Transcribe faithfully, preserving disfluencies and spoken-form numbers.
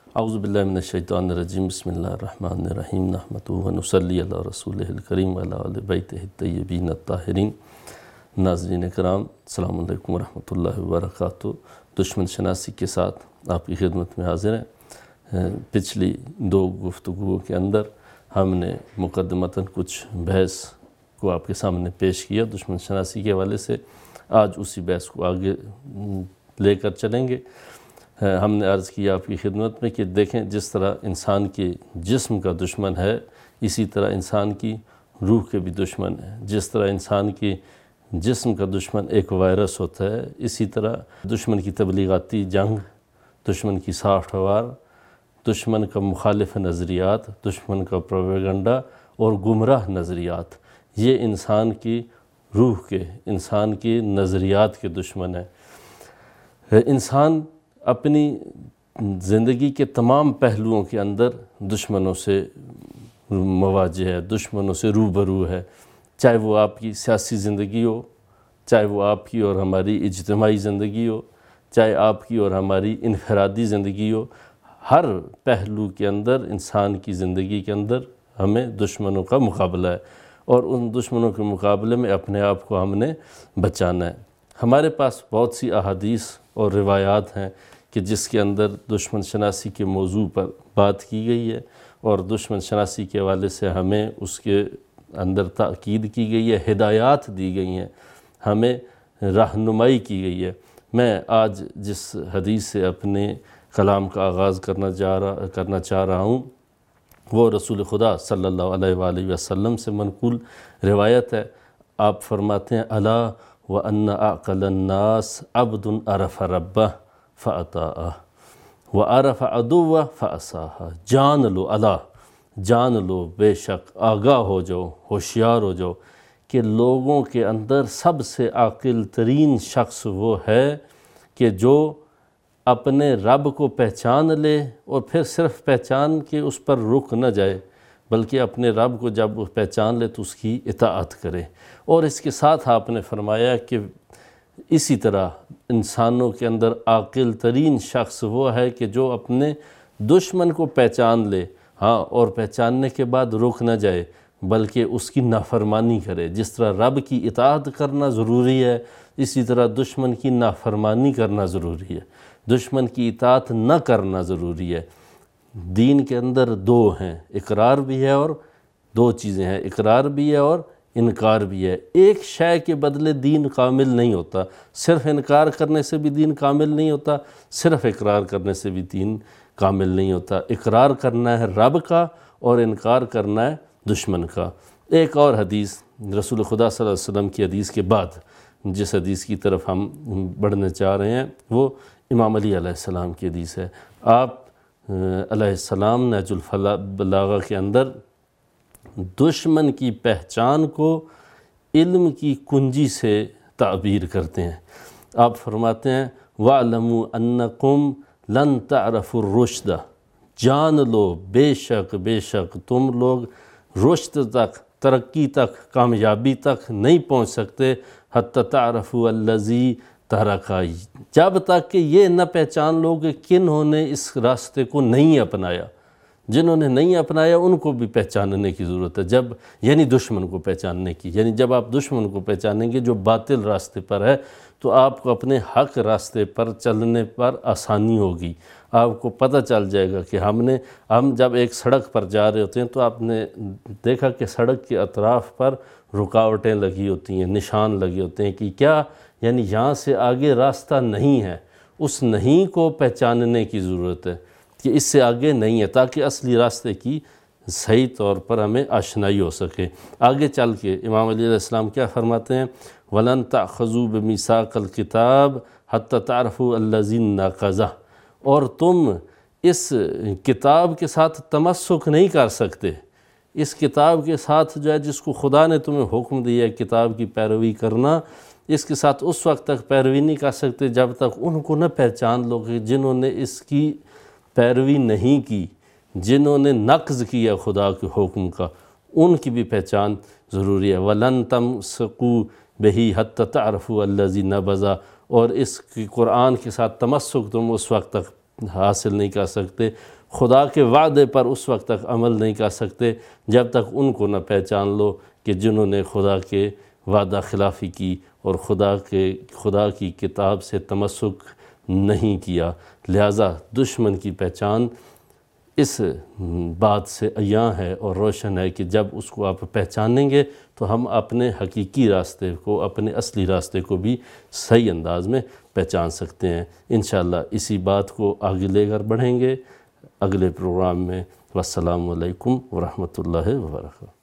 اعوذ باللہ من الشیطان الرجیم، بسم اللہ الرحمن الرحیم، نحمدہ و نصلی علی رسولہ الکریم وعلی آل بیتہ الطیبین الطاہرین۔ ناظرین کرام، السلام علیکم ورحمۃ اللہ وبرکاتہ۔ دشمن شناسی کے ساتھ آپ کی خدمت میں حاضر ہیں۔ پچھلی دو گفتگو کے اندر ہم نے مقدمتاً کچھ بحث کو آپ کے سامنے پیش کیا دشمن شناسی کے حوالے سے۔ آج اسی بحث کو آگے لے کر چلیں گے۔ ہم نے عرض کیا آپ کی خدمت میں کہ دیکھیں، جس طرح انسان کے جسم کا دشمن ہے، اسی طرح انسان کی روح کے بھی دشمن ہے۔ جس طرح انسان کی جسم کا دشمن ایک وائرس ہوتا ہے، اسی طرح دشمن کی تبلیغاتی جنگ، دشمن کی سافٹ وار، دشمن کا مخالف نظریات، دشمن کا پروپیگنڈا اور گمراہ نظریات، یہ انسان کی روح کے، انسان کی نظریات کے دشمن ہے۔ انسان اپنی زندگی کے تمام پہلوؤں کے اندر دشمنوں سے مواجہ ہے، دشمنوں سے روبرو ہے، چاہے وہ آپ کی سیاسی زندگی ہو، چاہے وہ آپ کی اور ہماری اجتماعی زندگی ہو، چاہے آپ کی اور ہماری انفرادی زندگی ہو۔ ہر پہلو کے اندر، انسان کی زندگی کے اندر ہمیں دشمنوں کا مقابلہ ہے، اور ان دشمنوں کے مقابلے میں اپنے آپ کو ہم نے بچانا ہے۔ ہمارے پاس بہت سی احادیث اور روایات ہیں کہ جس کے اندر دشمن شناسی کے موضوع پر بات کی گئی ہے، اور دشمن شناسی کے حوالے سے ہمیں اس کے اندر تاکید کی گئی ہے، ہدایات دی گئی ہیں، ہمیں رہنمائی کی گئی ہے۔ میں آج جس حدیث سے اپنے کلام کا آغاز کرنا چاہ رہا کرنا چاہ رہا ہوں وہ رسول خدا صلی اللہ علیہ وآلہ وسلم سے منقول روایت ہے۔ آپ فرماتے ہیں، الا وان اعقل الناس عبد عرف ربہ فاطاعہ وعرف عدوہ فعصاہ۔ جان لو، الا جان لو، بے شک، آگاہ ہو جاؤ، ہوشیار ہو جاؤ کہ لوگوں کے اندر سب سے عاقل ترین شخص وہ ہے کہ جو اپنے رب کو پہچان لے، اور پھر صرف پہچان کے اس پر رک نہ جائے، بلکہ اپنے رب کو جب وہ پہچان لے تو اس کی اطاعت کرے۔ اور اس کے ساتھ آپ نے فرمایا کہ اسی طرح انسانوں کے اندر عاقل ترین شخص وہ ہے کہ جو اپنے دشمن کو پہچان لے، ہاں، اور پہچاننے کے بعد رک نہ جائے بلکہ اس کی نافرمانی کرے۔ جس طرح رب کی اطاعت کرنا ضروری ہے، اسی طرح دشمن کی نافرمانی کرنا ضروری ہے، دشمن کی اطاعت نہ کرنا ضروری ہے۔ دین کے اندر دو ہیں، اقرار بھی ہے اور دو چیزیں ہیں، اقرار بھی ہے اور انکار بھی ہے۔ ایک شے کے بدلے دین کامل نہیں ہوتا، صرف انکار کرنے سے بھی دین کامل نہیں ہوتا، صرف اقرار کرنے سے بھی دین کامل نہیں ہوتا۔ اقرار کرنا ہے رب کا اور انکار کرنا ہے دشمن کا۔ ایک اور حدیث رسول خدا صلی اللہ علیہ وسلم کی حدیث کے بعد جس حدیث کی طرف ہم بڑھنے چاہ رہے ہیں وہ امام علی علیہ السلام کی حدیث ہے۔ آپ علیہ السلام نہج البلاغہ کے اندر دشمن کی پہچان کو علم کی کنجی سے تعبیر کرتے ہیں۔ آپ فرماتے ہیں، وَاعْلَمُوا أَنَّكُمْ لَن تَعْرَفُوا الرُّشْدَ، جان لو، بے شک بے شک تم لوگ رشد تک، ترقی تک، کامیابی تک نہیں پہنچ سکتے، حَتَّى تَعْرَفُوا الَّذِي تَرَكَ، جب تک کہ یہ نہ پہچان لو کہ کنہوں نے اس راستے کو نہیں اپنایا۔ جنہوں نے نہیں اپنایا ان کو بھی پہچاننے کی ضرورت ہے، جب یعنی دشمن کو پہچاننے کی، یعنی جب آپ دشمن کو پہچانیں گے جو باطل راستے پر ہے تو آپ کو اپنے حق راستے پر چلنے پر آسانی ہوگی۔ آپ کو پتہ چل جائے گا کہ ہم نے ہم جب ایک سڑک پر جا رہے ہوتے ہیں تو آپ نے دیکھا کہ سڑک کے اطراف پر رکاوٹیں لگی ہوتی ہیں، نشان لگے ہوتے ہیں کہ کیا، یعنی یہاں سے آگے راستہ نہیں ہے۔ اس نہیں کو پہچاننے کی ضرورت ہے کہ اس سے آگے نہیں ہے، تاکہ اصلی راستے کی صحیح طور پر ہمیں آشنائی ہو سکے۔ آگے چل کے امام علی علیہ السلام کیا فرماتے ہیں، وَلَن تَأْخَذُوا بِمِيثَاقِ الْكِتَابِ حَتَّى تَعْرَفُوا الَّذِي نَقَضَهُ، اور تم اس کتاب کے ساتھ تمسک نہیں کر سکتے، اس کتاب کے ساتھ جو ہے جس کو خدا نے تمہیں حکم دیا ہے کتاب کی پیروی کرنا، اس کے ساتھ اس وقت تک پیروی نہیں کر سکتے جب تک ان کو نہ پہچان لو کہ جنہوں نے اس کی پیروی نہیں کی، جنہوں نے نقض کیا خدا کے حکم کا، ان کی بھی پہچان ضروری ہے۔ وَلَن تَمْسَكُوا بِهِ حَتَّى تَعْرَفُوا الَّذِي نَبَذَ، اور اس کی قرآن کے ساتھ تمسک تم اس وقت تک حاصل نہیں کر سکتے، خدا کے وعدے پر اس وقت تک عمل نہیں کر سکتے جب تک ان کو نہ پہچان لو کہ جنہوں نے خدا کے وعدہ خلافی کی اور خدا کے خدا کی کتاب سے تمسک نہیں کیا۔ لہٰذا دشمن کی پہچان اس بات سے عیاں ہے اور روشن ہے کہ جب اس کو آپ پہچانیں گے تو ہم اپنے حقیقی راستے کو، اپنے اصلی راستے کو بھی صحیح انداز میں پہچان سکتے ہیں۔ انشاءاللہ اسی بات کو آگے لے کر بڑھیں گے اگلے پروگرام میں۔ والسلام علیکم ورحمۃ اللہ وبرکاتہ۔